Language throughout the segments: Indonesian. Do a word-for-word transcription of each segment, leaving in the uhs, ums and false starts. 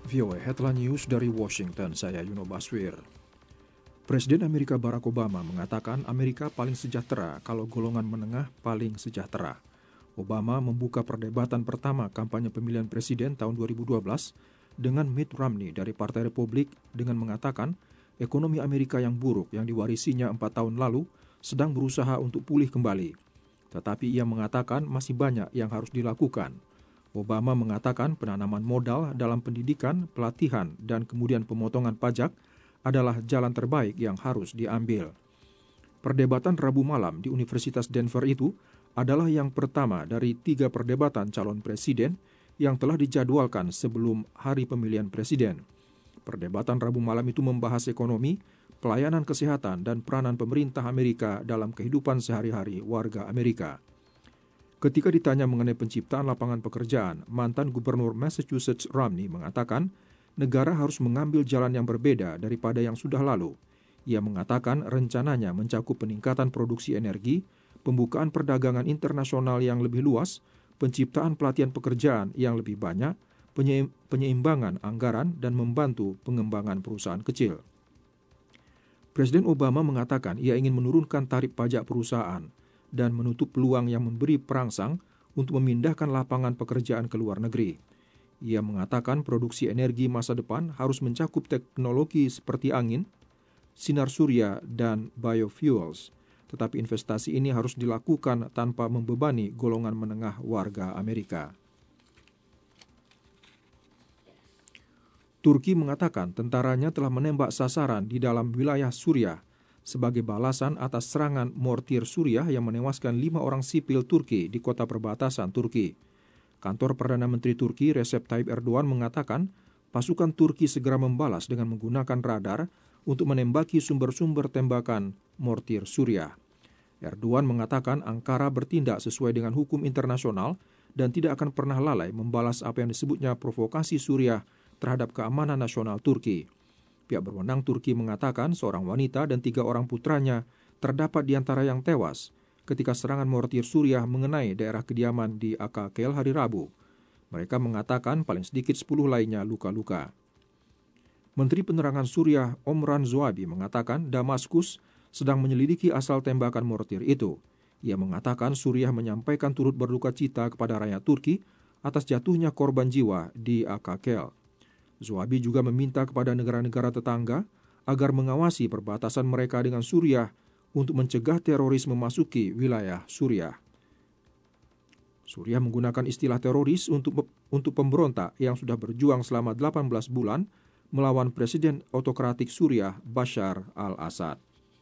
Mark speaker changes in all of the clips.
Speaker 1: V O A Headline News dari Washington, saya Yuno Baswir. Presiden Amerika Barack Obama mengatakan Amerika paling sejahtera kalau golongan menengah paling sejahtera. Obama membuka perdebatan pertama kampanye pemilihan presiden tahun dua ribu dua belas dengan Mitt Romney dari Partai Republik dengan mengatakan ekonomi Amerika yang buruk yang diwarisinya empat tahun lalu sedang berusaha untuk pulih kembali. Tetapi ia mengatakan masih banyak yang harus dilakukan. Obama mengatakan penanaman modal dalam pendidikan, pelatihan, dan kemudian pemotongan pajak adalah jalan terbaik yang harus diambil. Perdebatan Rabu malam di Universitas Denver itu adalah yang pertama dari tiga perdebatan calon presiden yang telah dijadwalkan sebelum hari pemilihan presiden. Perdebatan Rabu malam itu membahas ekonomi, pelayanan kesehatan, dan peranan pemerintah Amerika dalam kehidupan sehari-hari warga Amerika. Ketika ditanya mengenai penciptaan lapangan pekerjaan, mantan gubernur Massachusetts Romney mengatakan negara harus mengambil jalan yang berbeda daripada yang sudah lalu. Ia mengatakan rencananya mencakup peningkatan produksi energi, pembukaan perdagangan internasional yang lebih luas, penciptaan pelatihan pekerjaan yang lebih banyak, penyeimbangan anggaran, dan membantu pengembangan perusahaan kecil. Presiden Obama mengatakan ia ingin menurunkan tarif pajak perusahaan dan menutup peluang yang memberi perangsang untuk memindahkan lapangan pekerjaan ke luar negeri. Ia mengatakan produksi energi masa depan harus mencakup teknologi seperti angin, sinar surya, dan biofuels. Tetapi investasi ini harus dilakukan tanpa membebani golongan menengah warga Amerika. Turki mengatakan tentaranya telah menembak sasaran di dalam wilayah Suriah sebagai balasan atas serangan mortir Suriah yang menewaskan lima orang sipil Turki di kota perbatasan Turki. Kantor Perdana Menteri Turki Recep Tayyip Erdogan mengatakan pasukan Turki segera membalas dengan menggunakan radar untuk menembaki sumber-sumber tembakan mortir Suriah. Erdogan mengatakan Ankara bertindak sesuai dengan hukum internasional dan tidak akan pernah lalai membalas apa yang disebutnya provokasi Suriah terhadap keamanan nasional Turki. Pihak berwenang Turki mengatakan seorang wanita dan tiga orang putranya terdapat di antara yang tewas ketika serangan mortir Suriah mengenai daerah kediaman di Akakel hari Rabu. Mereka mengatakan paling sedikit sepuluh lainnya luka-luka. Menteri Penerangan Suriah Omran Zoabi mengatakan Damaskus sedang menyelidiki asal tembakan mortir itu. Ia mengatakan Suriah menyampaikan turut berduka cita kepada rakyat Turki atas jatuhnya korban jiwa di Akakel. Zoabi juga meminta kepada negara-negara tetangga agar mengawasi perbatasan mereka dengan Suriah untuk mencegah teroris memasuki wilayah Suriah. Suriah menggunakan istilah teroris untuk untuk pemberontak yang sudah berjuang selama delapan belas bulan melawan Presiden Otokratik Suriah Bashar al-Assad.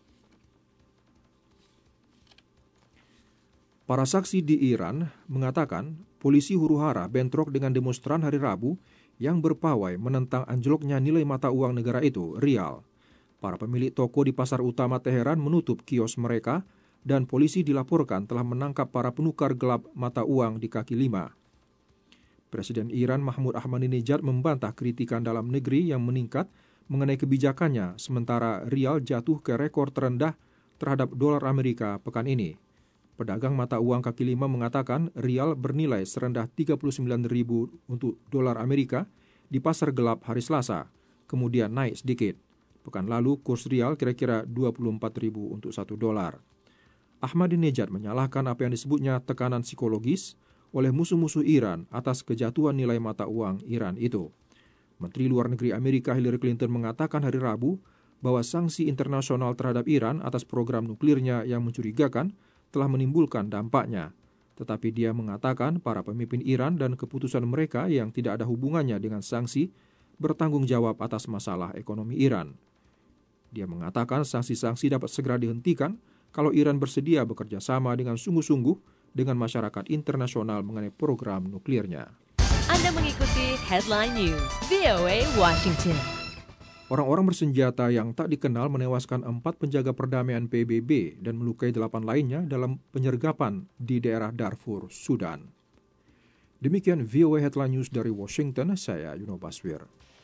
Speaker 1: Para saksi di Iran mengatakan polisi huru-hara bentrok dengan demonstran hari Rabu yang berpawai menentang anjloknya nilai mata uang negara itu, rial. Para pemilik toko di pasar utama Teheran menutup kios mereka dan polisi dilaporkan telah menangkap para penukar gelap mata uang di kaki lima. Presiden Iran Mahmud Ahmadinejad membantah kritikan dalam negeri yang meningkat mengenai kebijakannya sementara rial jatuh ke rekor terendah terhadap dolar Amerika pekan ini. Pedagang mata uang kaki lima mengatakan rial bernilai serendah tiga puluh sembilan ribu untuk dolar Amerika di pasar gelap hari Selasa, kemudian naik sedikit. Pekan lalu kurs rial kira-kira dua puluh empat ribu untuk satu dolar. Ahmadinejad menyalahkan apa yang disebutnya tekanan psikologis oleh musuh-musuh Iran atas kejatuhan nilai mata uang Iran itu. Menteri Luar Negeri Amerika Hillary Clinton mengatakan hari Rabu bahwa sanksi internasional terhadap Iran atas program nuklirnya yang mencurigakan telah menimbulkan dampaknya. Tetapi dia mengatakan para pemimpin Iran dan keputusan mereka yang tidak ada hubungannya dengan sanksi bertanggung jawab atas masalah ekonomi Iran. Dia mengatakan sanksi-sanksi dapat segera dihentikan kalau Iran bersedia bekerja sama dengan sungguh-sungguh dengan masyarakat internasional mengenai program nuklirnya.
Speaker 2: Anda mengikuti Headline News V O A Washington.
Speaker 1: Orang-orang bersenjata yang tak dikenal menewaskan empat penjaga perdamaian P B B dan melukai delapan lainnya dalam penyergapan di daerah Darfur, Sudan. Demikian V O A Headline News dari Washington, saya Yuno Baswir.